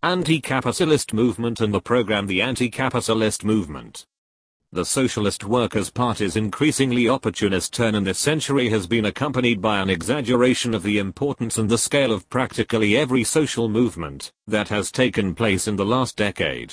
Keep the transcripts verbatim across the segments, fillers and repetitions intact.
Anti-capitalist movement and the program The Anti-Capitalist Movement. The Socialist Workers' Party's increasingly opportunist turn in this century has been accompanied by an exaggeration of the importance and the scale of practically every social movement that has taken place in the last decade.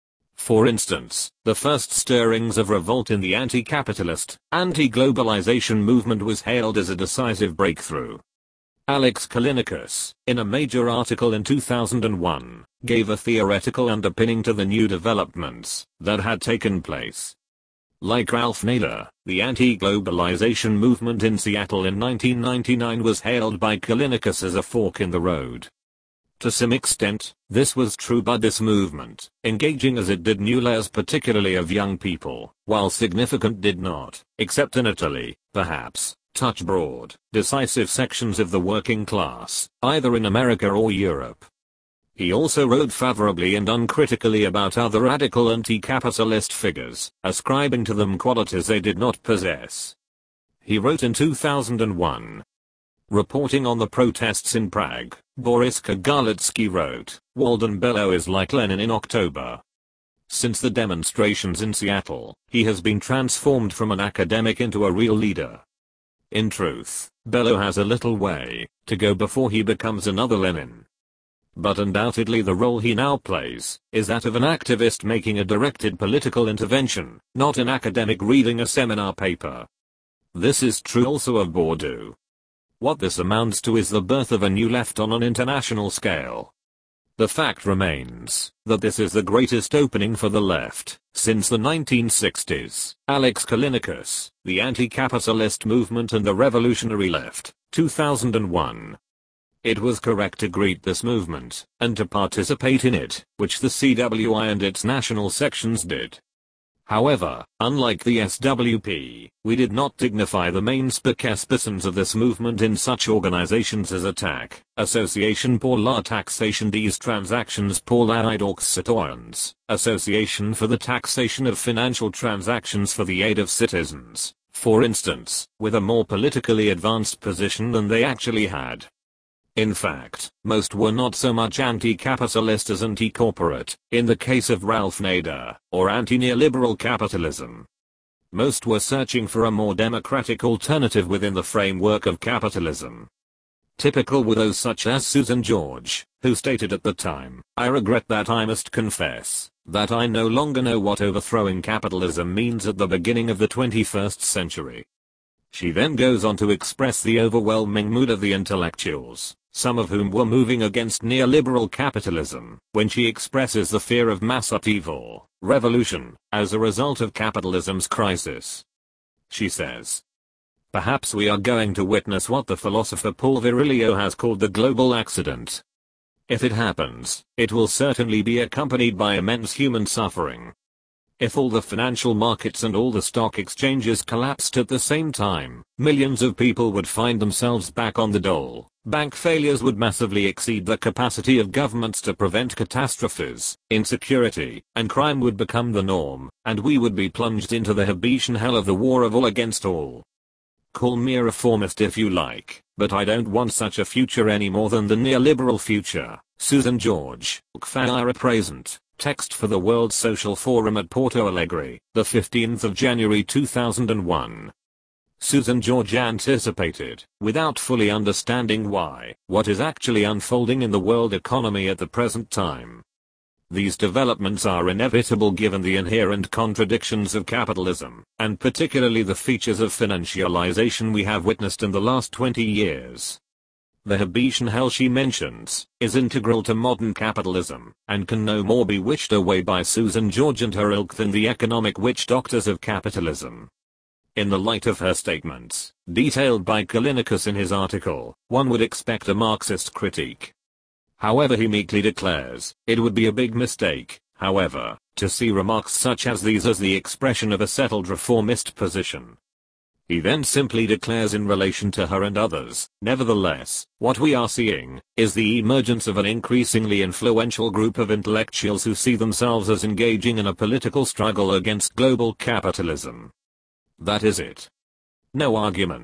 For instance, the first stirrings of revolt in the anti-capitalist, anti-globalization movement was hailed as a decisive breakthrough. Alex Callinicos, in a major article in two thousand one, gave a theoretical underpinning to the new developments that had taken place. Like Ralph Nader, the anti-globalization movement in Seattle in nineteen ninety-nine was hailed by Callinicos as a fork in the road. To some extent, this was true, but this movement, engaging as it did new layers particularly of young people, while significant did not, except in Italy, perhaps, touch broad, decisive sections of the working class, either in America or Europe. He also wrote favorably and uncritically about other radical anti-capitalist figures, ascribing to them qualities they did not possess. He wrote in two thousand one. Reporting on the protests in Prague, Boris Kagarlitsky wrote, "Walden Bello is like Lenin in October." Since the demonstrations in Seattle, he has been transformed from an academic into a real leader. In truth, Bello has a little way to go before he becomes another Lenin. But undoubtedly the role he now plays is that of an activist making a directed political intervention, not an academic reading a seminar paper. This is true also of Bourdieu. What this amounts to is the birth of a new left on an international scale. The fact remains that this is the greatest opening for the left since the nineteen sixties. Alex Callinicos, The Anti-Capitalist Movement and the Revolutionary Left, two thousand one. It was correct to greet this movement, and to participate in it, which the C W I and its national sections did. However, unlike the S W P, we did not dignify the main spokespersons of this movement in such organizations as A T A C, Association pour la taxation des transactions pour l'aide aux citoyens, Association for the Taxation of Financial Transactions for the Aid of Citizens, for instance, with a more politically advanced position than they actually had. In fact, most were not so much anti-capitalist as anti-corporate, in the case of Ralph Nader, or anti-neoliberal capitalism. Most were searching for a more democratic alternative within the framework of capitalism. Typical were those such as Susan George, who stated at the time, "I regret that I must confess that I no longer know what overthrowing capitalism means at the beginning of the twenty-first century." She then goes on to express the overwhelming mood of the intellectuals, some of whom were moving against neoliberal capitalism, when she expresses the fear of mass upheaval, revolution, as a result of capitalism's crisis. She says, "Perhaps we are going to witness what the philosopher Paul Virilio has called the global accident. If it happens, it will certainly be accompanied by immense human suffering. If all the financial markets and all the stock exchanges collapsed at the same time, millions of people would find themselves back on the dole. Bank failures would massively exceed the capacity of governments to prevent catastrophes, insecurity and crime would become the norm, and we would be plunged into the Haitian hell of the war of all against all. Call me a reformist if you like, but I don't want such a future any more than the neoliberal future." Susan George, Fire Present. Text for the World Social Forum at Porto Alegre, the fifteenth of January two thousand one. Susan George anticipated, without fully understanding why, what is actually unfolding in the world economy at the present time. These developments are inevitable given the inherent contradictions of capitalism, and particularly the features of financialization we have witnessed in the last twenty years. The Haitian hell she mentions is integral to modern capitalism, and can no more be wished away by Susan George and her ilk than the economic witch doctors of capitalism. In the light of her statements, detailed by Callinicos in his article, one would expect a Marxist critique. However, he meekly declares, it would be a big mistake, however, to see remarks such as these as the expression of a settled reformist position. He then simply declares in relation to her and others, "Nevertheless, what we are seeing is the emergence of an increasingly influential group of intellectuals who see themselves as engaging in a political struggle against global capitalism. That is it. No arguments,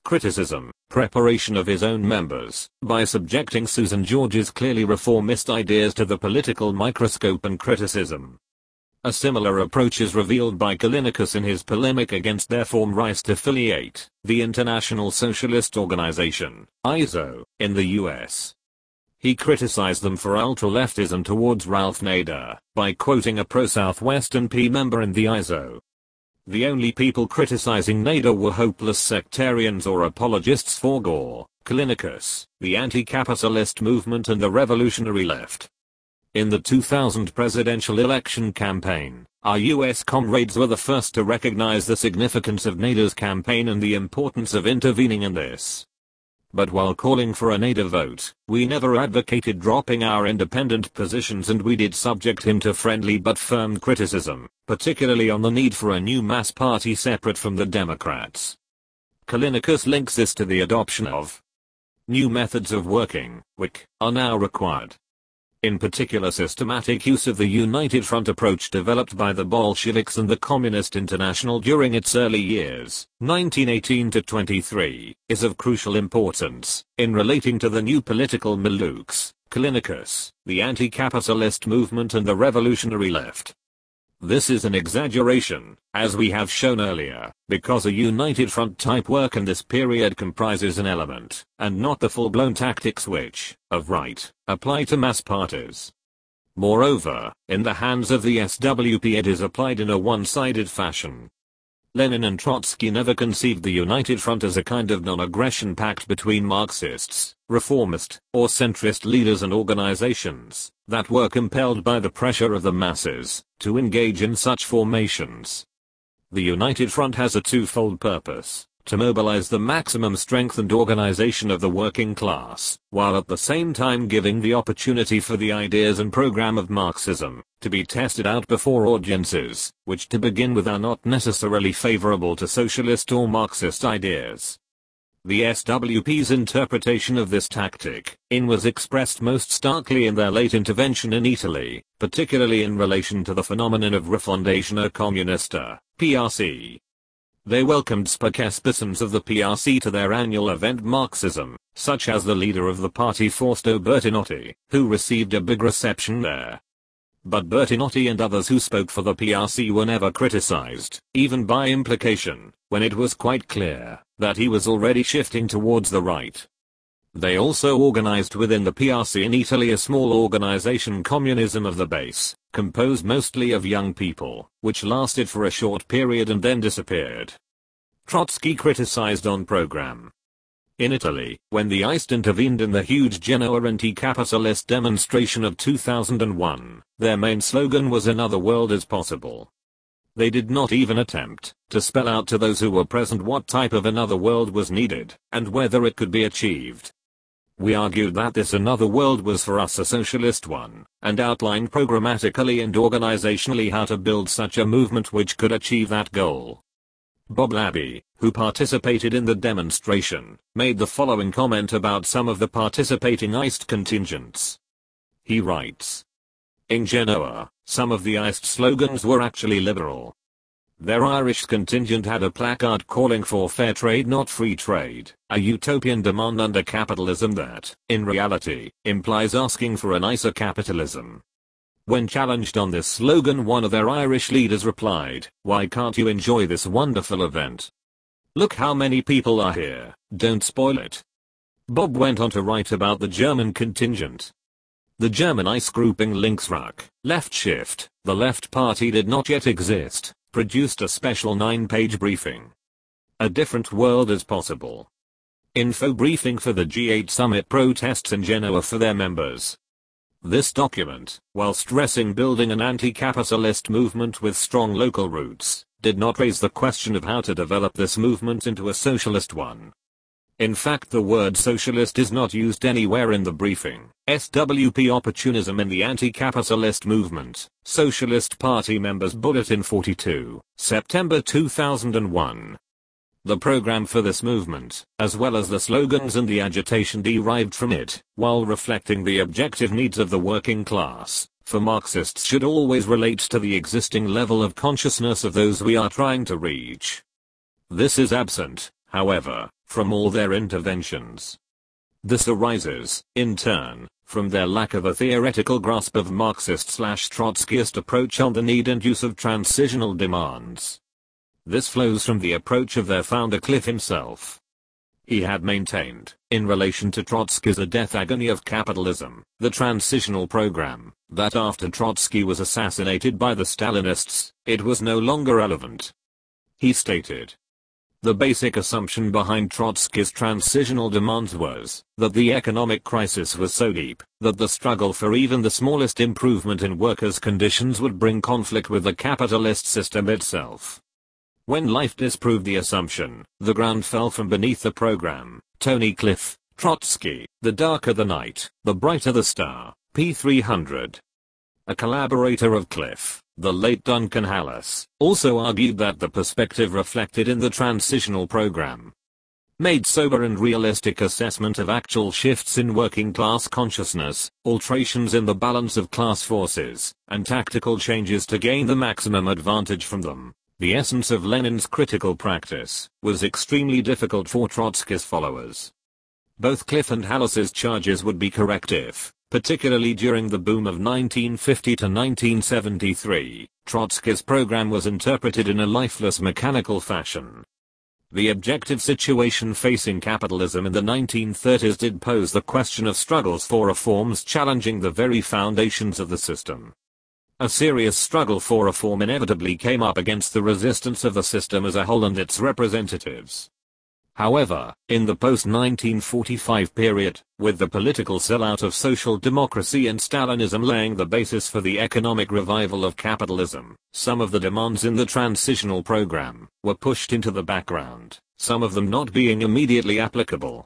Criticism, preparation of his own members, by subjecting Susan George's clearly reformist ideas to the political microscope and criticism. A similar approach is revealed by Callinicus in his polemic against their former affiliate, the International Socialist Organization, I S O, in the U S. He criticized them for ultra-leftism towards Ralph Nader, by quoting a pro-Southwestern P member in the I S O. The only people criticizing Nader were hopeless sectarians or apologists for Gore, Callinicus, the anti-capitalist movement and the revolutionary left. In the two thousand presidential election campaign, our U S comrades were the first to recognize the significance of Nader's campaign and the importance of intervening in this. But while calling for a Nader vote, we never advocated dropping our independent positions, and we did subject him to friendly but firm criticism, particularly on the need for a new mass party separate from the Democrats. Callinicus links this to the adoption of new methods of working, which are now required. In particular, systematic use of the United Front approach developed by the Bolsheviks and the Communist International during its early years, nineteen eighteen to twenty-three, is of crucial importance in relating to the new political milieux, Callinicus, the anti-capitalist movement and the revolutionary left. This is an exaggeration, as we have shown earlier, because a United Front type work in this period comprises an element, and not the full-blown tactics which, of right, apply to mass parties. Moreover, in the hands of the S W P it is applied in a one-sided fashion. Lenin and Trotsky never conceived the United Front as a kind of non-aggression pact between Marxists, reformist, or centrist leaders and organizations that were compelled by the pressure of the masses to engage in such formations. The United Front has a twofold purpose: to mobilize the maximum strength and organization of the working class, while at the same time giving the opportunity for the ideas and program of Marxism to be tested out before audiences, which to begin with are not necessarily favorable to socialist or Marxist ideas. The S W P's interpretation of this tactic in was expressed most starkly in their late intervention in Italy, particularly in relation to the phenomenon of Rifondazione Comunista, P R C. They welcomed spokespersons of the P R C to their annual event Marxism, such as the leader of the party Fausto Bertinotti, who received a big reception there. But Bertinotti and others who spoke for the P R C were never criticized, even by implication, when it was quite clear that he was already shifting towards the right. They also organized within the P R C in Italy a small organization, Communism of the Base, composed mostly of young people, which lasted for a short period and then disappeared. Trotsky criticized on program. In Italy, when the I S T intervened in the huge Genoa anti-capitalist demonstration of two thousand one, their main slogan was "Another world is possible." They did not even attempt to spell out to those who were present what type of another world was needed, and whether it could be achieved. We argued that this another world was for us a socialist one, and outlined programmatically and organizationally how to build such a movement which could achieve that goal. Bob Labby, who participated in the demonstration, made the following comment about some of the participating I S T contingents. He writes, "In Genoa, some of the I S T slogans were actually liberal. Their Irish contingent had a placard calling for fair trade, not free trade, a utopian demand under capitalism that, in reality, implies asking for a nicer capitalism." When challenged on this slogan, one of their Irish leaders replied, "Why can't you enjoy this wonderful event? Look how many people are here, don't spoil it." Bob went on to write about the German contingent. The German I S grouping Linksruck, Left Shift, the Left Party did not yet exist, produced a special nine-page briefing. A different world is possible. Info briefing for the G eight summit protests in Genoa for their members. This document, while stressing building an anti-capitalist movement with strong local roots, did not raise the question of how to develop this movement into a socialist one. In fact, the word socialist is not used anywhere in the briefing. S W P Opportunism in the Anti-Capitalist Movement, Socialist Party Members Bulletin forty-two, September two thousand one. The program for this movement, as well as the slogans and the agitation derived from it, while reflecting the objective needs of the working class, for Marxists should always relate to the existing level of consciousness of those we are trying to reach. This is absent, however, from all their interventions. This arises, in turn, from their lack of a theoretical grasp of Marxist-slash-Trotskyist approach on the need and use of transitional demands. This flows from the approach of their founder Cliff himself. He had maintained, in relation to Trotsky's The Death Agony of Capitalism, the transitional program, that after Trotsky was assassinated by the Stalinists, it was no longer relevant. He stated, "The basic assumption behind Trotsky's transitional demands was that the economic crisis was so deep that the struggle for even the smallest improvement in workers' conditions would bring conflict with the capitalist system itself." When life disproved the assumption, the ground fell from beneath the program. Tony Cliff, Trotsky, The Darker the Night, the Brighter the Star, p three hundred. A collaborator of Cliff, the late Duncan Hallis, also argued that the perspective reflected in the transitional program made sober and realistic assessment of actual shifts in working class consciousness, alterations in the balance of class forces, and tactical changes to gain the maximum advantage from them. The essence of Lenin's critical practice was extremely difficult for Trotsky's followers. Both Cliff and Hallis's charges would be corrective, particularly during the boom of nineteen fifty to nineteen seventy-three. Trotsky's program was interpreted in a lifeless mechanical fashion. The objective situation facing capitalism in the nineteen thirties did pose the question of struggles for reforms challenging the very foundations of the system. A serious struggle for reform inevitably came up against the resistance of the system as a whole and its representatives. However, in the post nineteen forty-five period, with the political sellout of social democracy and Stalinism laying the basis for the economic revival of capitalism, some of the demands in the transitional program were pushed into the background, some of them not being immediately applicable.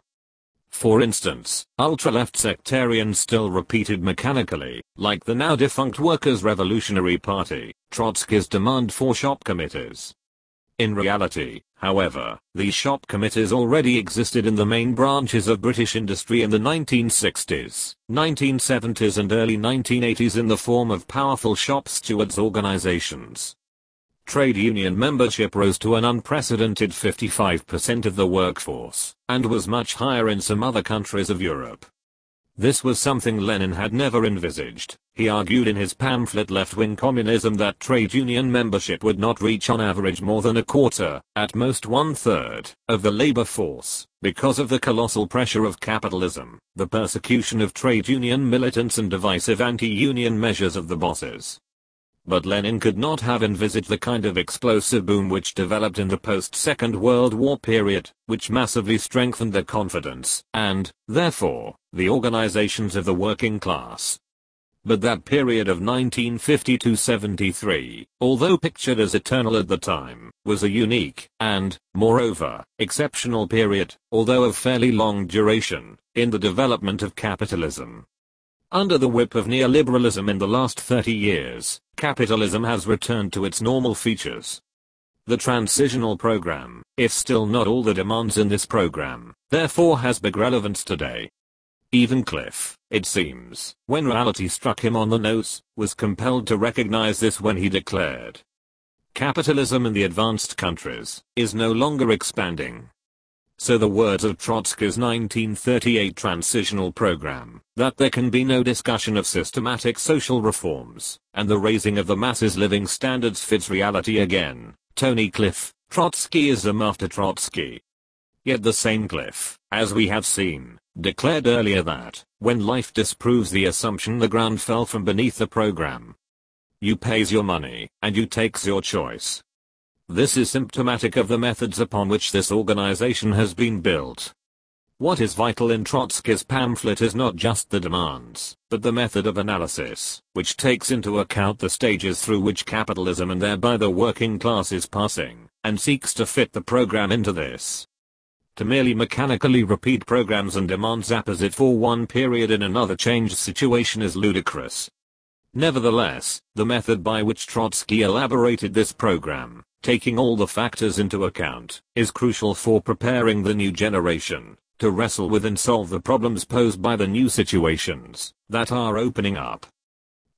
For instance, ultra-left sectarians still repeated mechanically, like the now-defunct Workers' Revolutionary Party, Trotsky's demand for shop committees. In reality, however, these shop committees already existed in the main branches of British industry in the nineteen sixties, nineteen seventies and early nineteen eighties in the form of powerful shop stewards organizations. Trade union membership rose to an unprecedented fifty-five percent of the workforce, and was much higher in some other countries of Europe. This was something Lenin had never envisaged. He argued in his pamphlet Left-Wing Communism that trade union membership would not reach on average more than a quarter, at most one-third, of the labor force, because of the colossal pressure of capitalism, the persecution of trade union militants and divisive anti-union measures of the bosses. But Lenin could not have envisaged the kind of explosive boom which developed in the post-Second World War period, which massively strengthened the confidence, and, therefore, the organizations of the working class. But that period of nineteen fifty to seventy-three, although pictured as eternal at the time, was a unique, and, moreover, exceptional period, although of fairly long duration, in the development of capitalism. Under the whip of neoliberalism in the last thirty years, capitalism has returned to its normal features. The transitional program, if still not all the demands in this program, therefore has big relevance today. Even Cliff, it seems, when reality struck him on the nose, was compelled to recognize this when he declared, "Capitalism in the advanced countries is no longer expanding." So the words of Trotsky's nineteen thirty-eight transitional program, that there can be no discussion of systematic social reforms, and the raising of the masses' living standards fits reality again. Tony Cliff, Trotskyism after Trotsky. Yet the same Cliff, as we have seen, declared earlier that, when life disproves the assumption, the ground fell from beneath the program. You pays your money, and you takes your choice. This is symptomatic of the methods upon which this organization has been built. What is vital in Trotsky's pamphlet is not just the demands, but the method of analysis, which takes into account the stages through which capitalism and thereby the working class is passing, and seeks to fit the program into this. To merely mechanically repeat programs and demands opposite for one period in another changed situation is ludicrous. Nevertheless, the method by which Trotsky elaborated this program, taking all the factors into account, is crucial for preparing the new generation to wrestle with and solve the problems posed by the new situations that are opening up.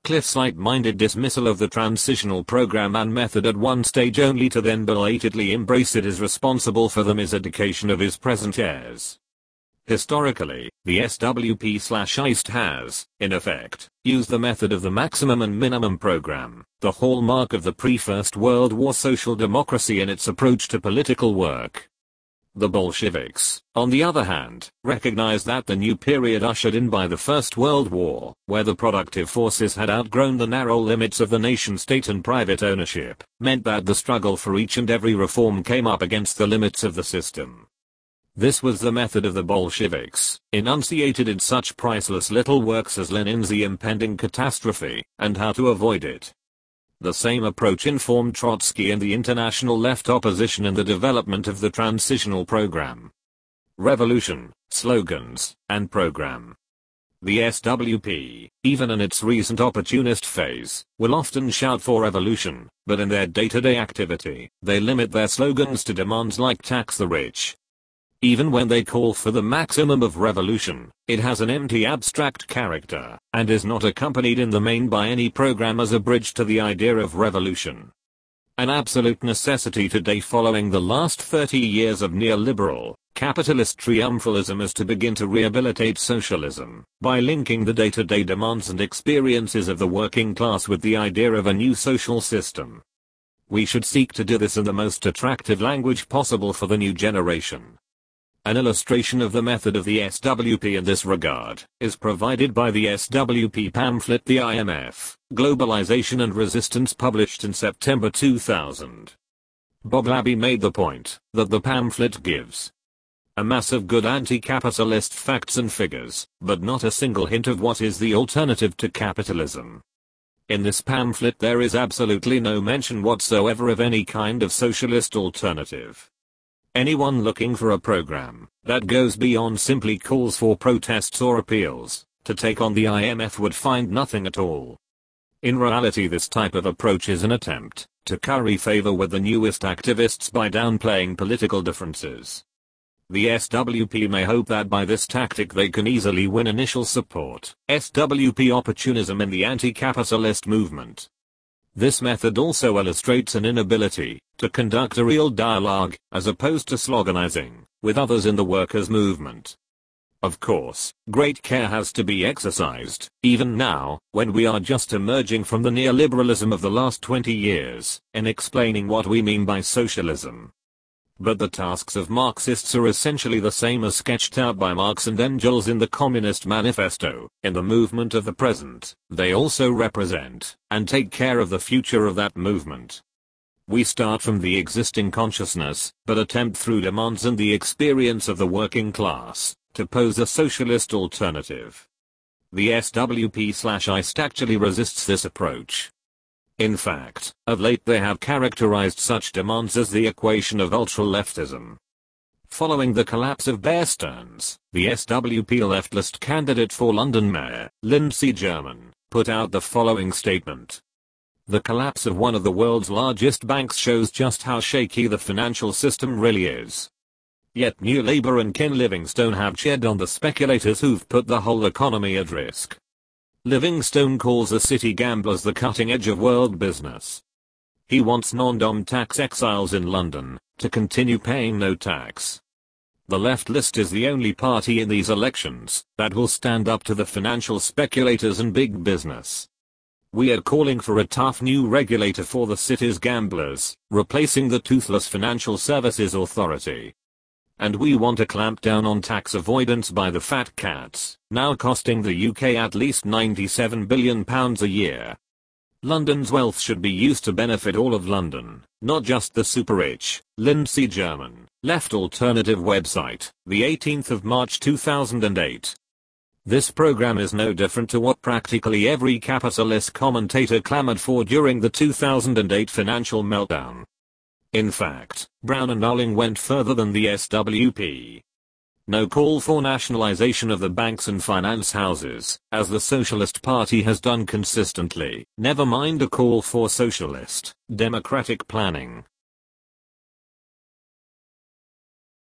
Cliff's light-minded dismissal of the transitional program and method at one stage only to then belatedly embrace it is responsible for the miseducation of his present heirs. Historically, the S W P/I S T has, in effect, used the method of the maximum and minimum program, the hallmark of the pre-First World War social democracy in its approach to political work. The Bolsheviks, on the other hand, recognized that the new period ushered in by the First World War, where the productive forces had outgrown the narrow limits of the nation-state and private ownership, meant that the struggle for each and every reform came up against the limits of the system. This was the method of the Bolsheviks, enunciated in such priceless little works as Lenin's The Impending Catastrophe, and How to Avoid It. The same approach informed Trotsky and the international left opposition in the development of the transitional program. Revolution, slogans, and program. The S W P, even in its recent opportunist phase, will often shout for revolution, but in their day-to-day activity, they limit their slogans to demands like tax the rich. Even when they call for the maximum of revolution, it has an empty abstract character, and is not accompanied in the main by any program as a bridge to the idea of revolution. An absolute necessity today following the last thirty years of neoliberal, capitalist triumphalism is to begin to rehabilitate socialism, by linking the day-to-day demands and experiences of the working class with the idea of a new social system. We should seek to do this in the most attractive language possible for the new generation. An illustration of the method of the S W P in this regard is provided by the S W P pamphlet The I M F, Globalization and Resistance, published in September two thousand. Bob Labby made the point that the pamphlet gives a mass of good anti-capitalist facts and figures, but not a single hint of what is the alternative to capitalism. In this pamphlet there is absolutely no mention whatsoever of any kind of socialist alternative. Anyone looking for a program that goes beyond simply calls for protests or appeals to take on the I M F would find nothing at all. In reality, this type of approach is an attempt to curry favor with the newest activists by downplaying political differences. The S W P may hope that by this tactic they can easily win initial support. S W P opportunism in the anti-capitalist movement. This method also illustrates an inability to conduct a real dialogue, as opposed to sloganizing, with others in the workers' movement. Of course, great care has to be exercised, even now, when we are just emerging from the neoliberalism of the last twenty years, in explaining what we mean by socialism. But the tasks of Marxists are essentially the same as sketched out by Marx and Engels in the Communist Manifesto. In the movement of the present, they also represent and take care of the future of that movement. We start from the existing consciousness, but attempt through demands and the experience of the working class, to pose a socialist alternative. The S W P/I S T actually resists this approach. In fact, of late they have characterized such demands as the equation of ultra-leftism. Following the collapse of Bear Stearns, the S W P leftist candidate for London Mayor, Lindsey German, put out the following statement. The collapse of one of the world's largest banks shows just how shaky the financial system really is. Yet New Labour and Ken Livingstone have cheered on the speculators who've put the whole economy at risk. Livingstone calls the city gamblers the cutting edge of world business. He wants non-dom tax exiles in London to continue paying no tax. The left list is the only party in these elections that will stand up to the financial speculators and big business. We are calling for a tough new regulator for the city's gamblers, replacing the toothless Financial Services Authority. And we want to clamp down on tax avoidance by the fat cats, now costing the U K at least ninety-seven billion pounds a year. London's wealth should be used to benefit all of London, not just the super rich. Lindsey German, Left Alternative website, the eighteenth of March two thousand eight. This program is no different to what practically every capitalist commentator clamored for during the two thousand eight financial meltdown. In fact, Brown and Ulling went further than the S W P. No call for nationalization of the banks and finance houses, as the Socialist Party has done consistently, never mind a call for socialist, democratic planning.